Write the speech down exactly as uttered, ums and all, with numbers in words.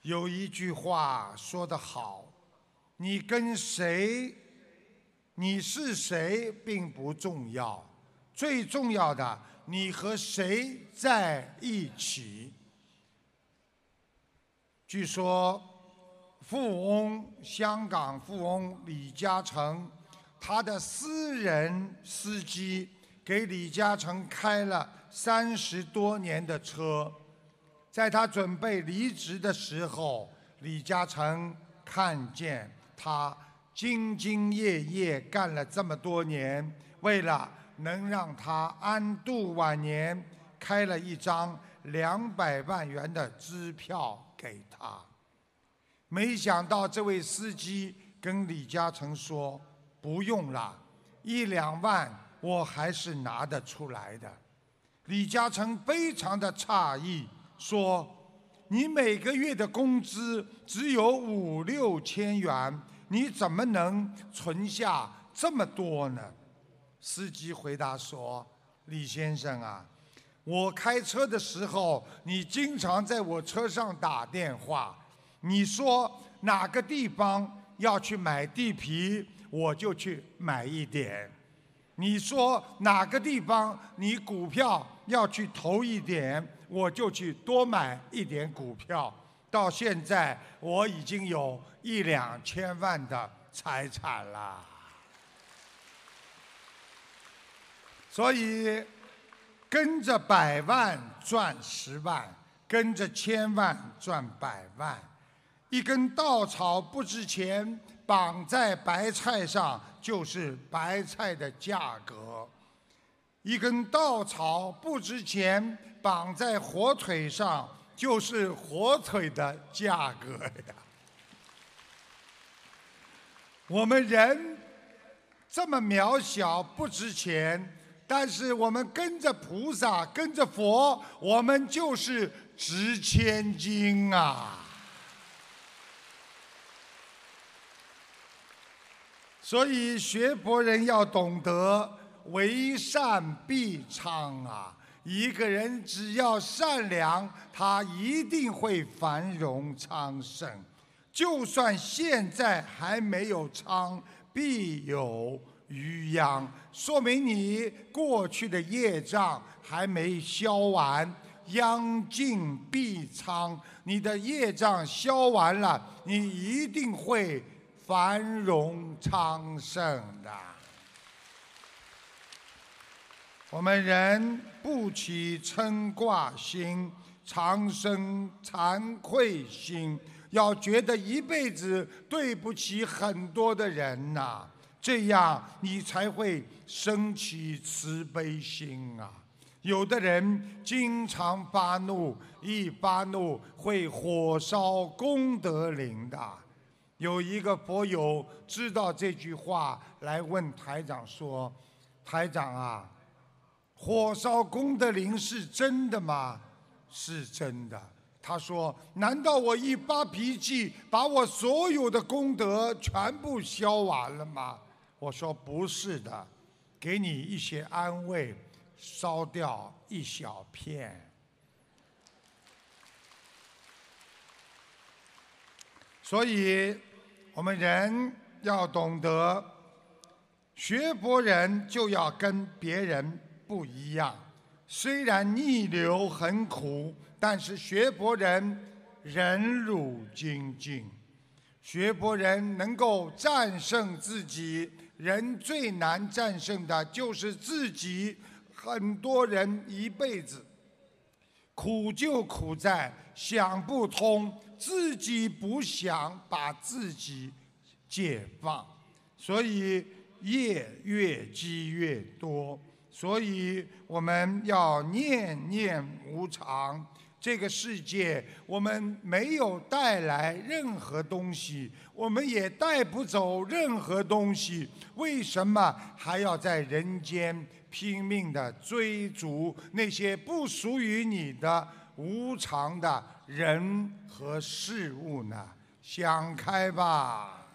有一句话说得好，你跟谁，你是谁并不重要，最重要的，你和谁在一起。据说，富翁，香港富翁李嘉诚，他的私人司机给李嘉诚开了三十多年的车。在他准备离职的时候，李嘉诚看见他兢兢业业干了这么多年，为了能让他安度晚年，开了一张两百万元的支票给他。没想到这位司机跟李嘉诚说：“不用了，一两万我还是拿得出来的。”李嘉诚非常的诧异，说：“你每个月的工资只有五六千元，你怎么能存下这么多呢？”司机回答说：“李先生啊，我开车的时候，你经常在我车上打电话，你说哪个地方要去买地皮，我就去买一点。你说哪个地方你股票要去投一点，我就去多买一点股票。到现在我已经有一两千万的财产了。”所以，跟着百万赚十万，跟着千万赚百万。一根稻草不值钱，绑在白菜上就是白菜的价格。一根稻草不值钱，绑在火腿上就是火腿的价格呀。我们人这么渺小不值钱，但是我们跟着菩萨，跟着佛，我们就是值千金啊！所以学佛人要懂得为善必昌啊！一个人只要善良，他一定会繁荣昌盛。就算现在还没有昌，必有余殃，说明你过去的业障还没消完。殃尽必昌，你的业障消完了，你一定会繁荣昌盛的。我们人不起嗔挂心，常生惭愧心，要觉得一辈子对不起很多的人呐、啊，这样你才会升起慈悲心啊。有的人经常发怒，一发怒会火烧功德林的。有一个佛友知道这句话，来问台长说：“台长啊，火烧功德林是真的吗？”“是真的。”他说：“难道我一发脾气，把我所有的功德全部消完了吗？”我说：“不是的，给你一些安慰，烧掉一小片。”所以，我们人要懂得，学佛人就要跟别人不一样。虽然逆流很苦，但是学佛人忍辱精进。学佛人能够战胜自己，人最难战胜的就是自己。很多人一辈子苦就苦在想不通，自己不想把自己解放，所以业越积越多。所以我们要念念无常。这个世界我们没有带来任何东西，我们也带不走任何东西，为什么还要在人间拼命地追逐那些不属于你的无常的人和事物呢？想开吧。